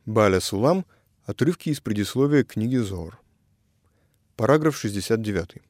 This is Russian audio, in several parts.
Бааля Сулам. Отрывки из предисловия книги Зоор. Параграф 69.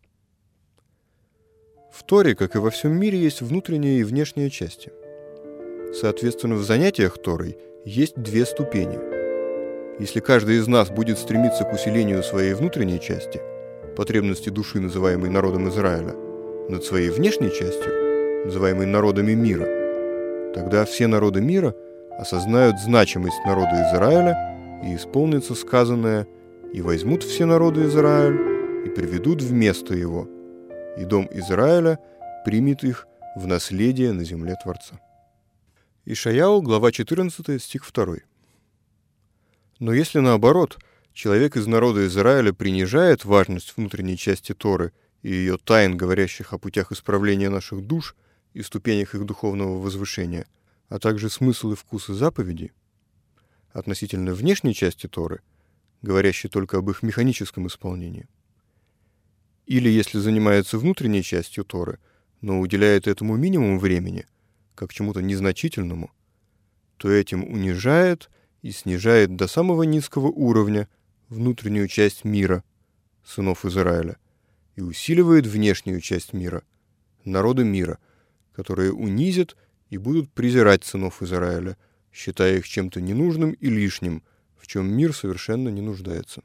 В Торе, как и во всем мире, есть внутренняя и внешняя части. Соответственно, в занятиях Торой есть две ступени. Если каждый из нас будет стремиться к усилению своей внутренней части, потребности души, называемой народом Израиля, над своей внешней частью, называемой народами мира, тогда все народы мира осознают значимость народа Израиля и исполнится сказанное: «И возьмут все народы Израиль, и приведут вместо его, и дом Израиля примет их в наследие на земле Творца». Ишаяу, глава 14, стих 2. Но если наоборот, человек из народа Израиля принижает важность внутренней части Торы и ее тайн, говорящих о путях исправления наших душ и ступенях их духовного возвышения, а также смысл и вкусы заповедей, относительно внешней части Торы, говорящей только об их механическом исполнении, или если занимается внутренней частью Торы, но уделяет этому минимум времени, как чему-то незначительному, то этим унижает и снижает до самого низкого уровня внутреннюю часть мира, сынов Израиля, и усиливает внешнюю часть мира, народы мира, которые унизят и будут презирать сынов Израиля, считая их чем-то ненужным и лишним, в чем мир совершенно не нуждается.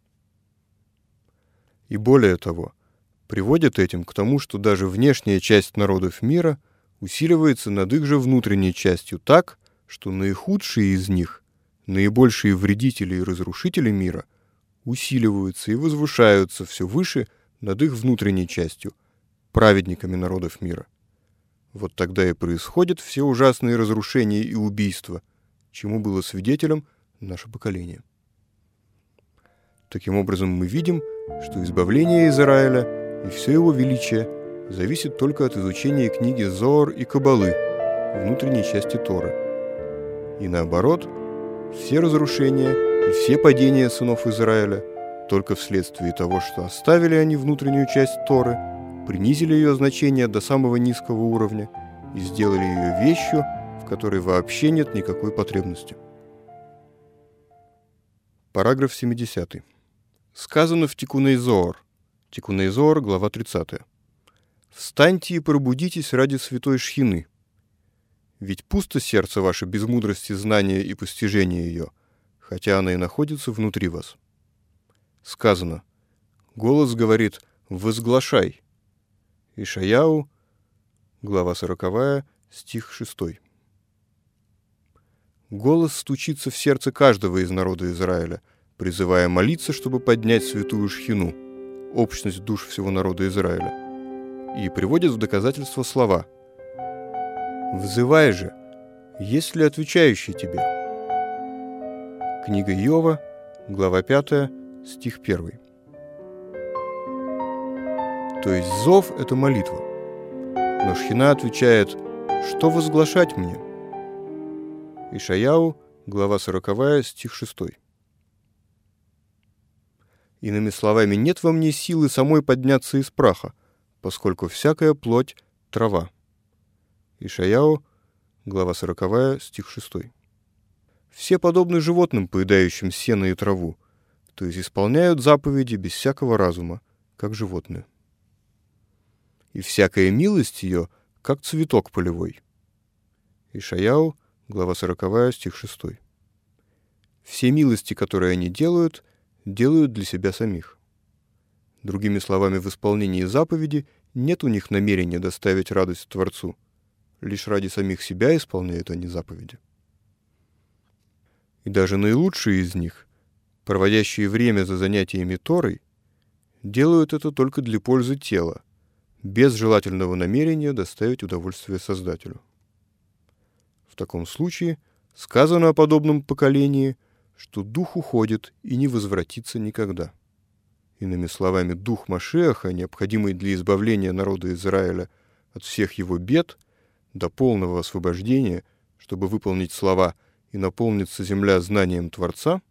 И более того, приводит этим к тому, что даже внешняя часть народов мира усиливается над их же внутренней частью так, что наихудшие из них, наибольшие вредители и разрушители мира, усиливаются и возвышаются все выше над их внутренней частью, праведниками народов мира. Вот тогда и происходят все ужасные разрушения и убийства, чему было свидетелем наше поколение. Таким образом, мы видим, что избавление Израиля и все его величие зависит только от изучения книги Зоор и Каббалы, внутренней части Торы. И наоборот, все разрушения и все падения сынов Израиля только вследствие того, что оставили они внутреннюю часть Торы, принизили ее значение до самого низкого уровня и сделали ее вещью, в которой вообще нет никакой потребности. Параграф 70. Сказано в Тикуней Зоор. Тикуней Зоор, глава 30. «Встаньте и пробудитесь ради святой Шхины. Ведь пусто сердце ваше без мудрости знания и постижения ее, хотя она и находится внутри вас». Сказано: «Голос говорит: возглашай». Ишаяу, глава 40, стих 6. Голос стучится в сердце каждого из народа Израиля, призывая молиться, чтобы поднять святую Шхину, общность душ всего народа Израиля, и приводит в доказательство слова: «Взывай же, есть ли отвечающий тебе?» Книга Иова, глава 5, стих 1. То есть зов — это молитва. Но Шхина отвечает: «Что возглашать мне?» Ишаяу, глава 40, стих 6. Иными словами, нет во мне силы самой подняться из праха, поскольку всякая плоть — трава. Ишаяу, глава 40, стих 6. Все подобны животным, поедающим сено и траву, то есть исполняют заповеди без всякого разума, как животные. И всякая милость ее, как цветок полевой. Ишаяу, глава 40, стих 6. Все милости, которые они делают для себя самих. Другими словами, в исполнении заповеди нет у них намерения доставить радость Творцу. Лишь ради самих себя исполняют они заповеди. И даже наилучшие из них, проводящие время за занятиями Торой, делают это только для пользы тела, без желательного намерения доставить удовольствие Создателю. В таком случае сказано о подобном поколении, что дух уходит и не возвратится никогда. Иными словами, дух Машиаха, необходимый для избавления народа Израиля от всех его бед, до полного освобождения, чтобы выполнить слова «и наполнится земля знанием Творца»,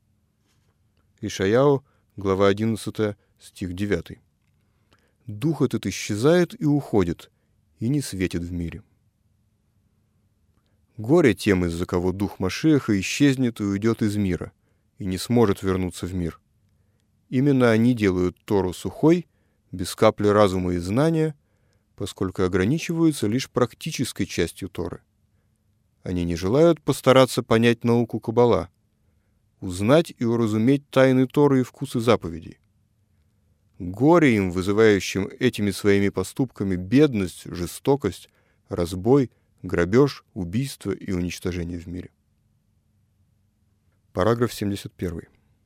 Ишаяу, глава 11, стих 9. Дух этот исчезает и уходит, и не светит в мире. Горе тем, из-за кого дух Машиаха исчезнет и уйдет из мира, и не сможет вернуться в мир. Именно они делают Тору сухой, без капли разума и знания, поскольку ограничиваются лишь практической частью Торы. Они не желают постараться понять науку Каббала, узнать и уразуметь тайны Торы и вкусы заповедей. Горе им, вызывающим этими своими поступками бедность, жестокость, разбой, грабеж, убийство и уничтожение в мире. Параграф 71.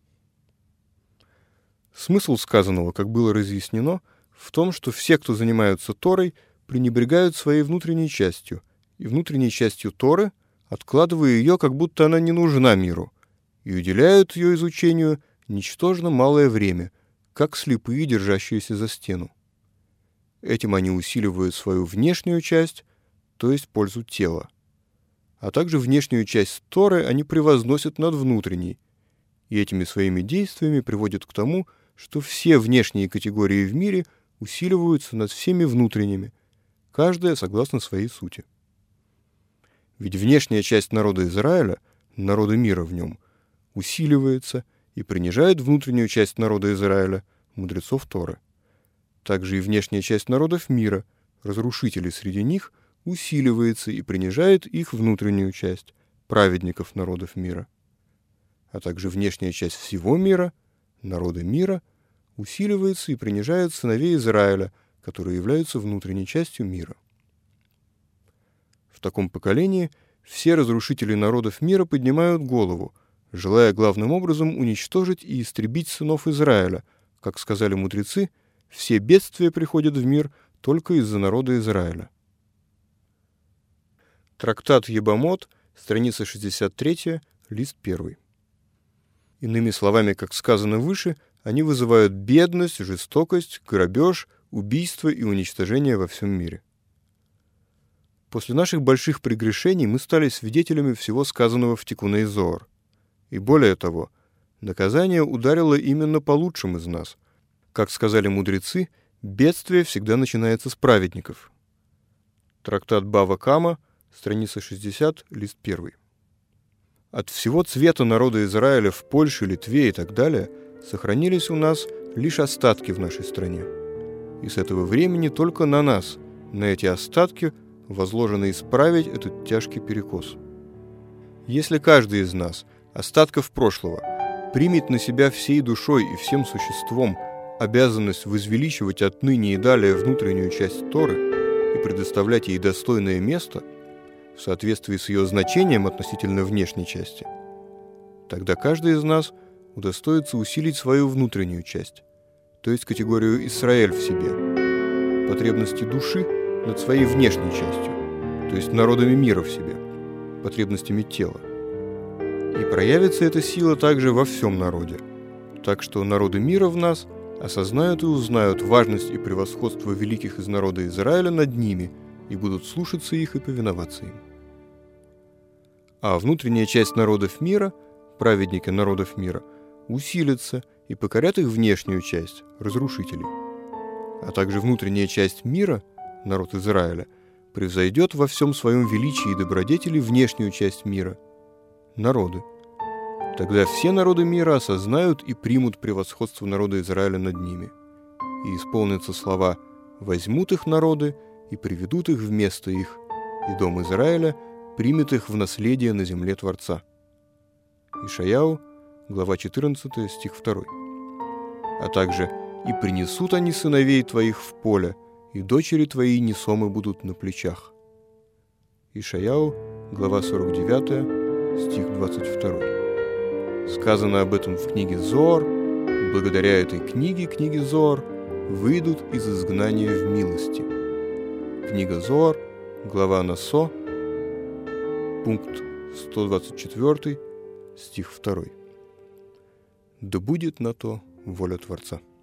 Смысл сказанного, как было разъяснено, в том, что все, кто занимаются Торой, пренебрегают своей внутренней частью, и внутренней частью Торы, откладывая ее, как будто она не нужна миру, и уделяют ее изучению ничтожно малое время, как слепые, держащиеся за стену. Этим они усиливают свою внешнюю часть, то есть пользу тела. А также внешнюю часть Торы они превозносят над внутренней, и этими своими действиями приводят к тому, что все внешние категории в мире усиливаются над всеми внутренними, каждая согласно своей сути. Ведь внешняя часть народа Израиля, народа мира в нем, усиливается и принижает внутреннюю часть народа Израиля, мудрецов Торы. Также и внешняя часть народов мира, разрушителей среди них, усиливается и принижает их внутреннюю часть, праведников народов мира. А также внешняя часть всего мира, народы мира, усиливается и принижает сыновей Израиля, которые являются внутренней частью мира. В таком поколении все разрушители народов мира поднимают голову, желая главным образом уничтожить и истребить сынов Израиля. Как сказали мудрецы, все бедствия приходят в мир только из-за народа Израиля. Трактат Ебамот, страница 63, лист 1. Иными словами, как сказано выше, они вызывают бедность, жестокость, грабеж, убийство и уничтожение во всем мире. После наших больших прегрешений мы стали свидетелями всего сказанного в Тикуней Зоар. И более того, наказание ударило именно по лучшим из нас. Как сказали мудрецы, бедствие всегда начинается с праведников. Трактат Бава Кама, страница 60, лист 1. От всего цвета народа Израиля в Польше, Литве и так далее сохранились у нас лишь остатки в нашей стране. И с этого времени только на нас, на эти остатки, возложено исправить этот тяжкий перекос. Если каждый из нас, остатков прошлого, примет на себя всей душой и всем существом обязанность возвеличивать отныне и далее внутреннюю часть Торы и предоставлять ей достойное место в соответствии с ее значением относительно внешней части, тогда каждый из нас удостоится усилить свою внутреннюю часть, то есть категорию Исраэль в себе, потребности души над своей внешней частью, то есть народами мира в себе, потребностями тела. И проявится эта сила также во всем народе, так что народы мира в нас осознают и узнают важность и превосходство великих из народа Израиля над ними и будут слушаться их и повиноваться им. А внутренняя часть народов мира, праведники народов мира, усилятся и покорят их внешнюю часть, разрушителей. А также внутренняя часть мира, народ Израиля, превзойдет во всем своем величии и добродетели внешнюю часть мира, народы. Тогда все народы мира осознают и примут превосходство народа Израиля над ними. И исполнятся слова «возьмут их народы и приведут их вместо их, и дом Израиля примет их в наследие на земле Творца». Ишаяу, глава 14, стих 2. А также «и принесут они сыновей твоих в поле, и дочери твои несомы будут на плечах». Ишаяу, глава 49, стих 22. Сказано об этом в книге Зоар. Благодаря этой книге Зоар, выйдут из изгнания в милости. Книга Зоар, глава Насо, пункт 124, стих 2. Да будет на то воля Творца.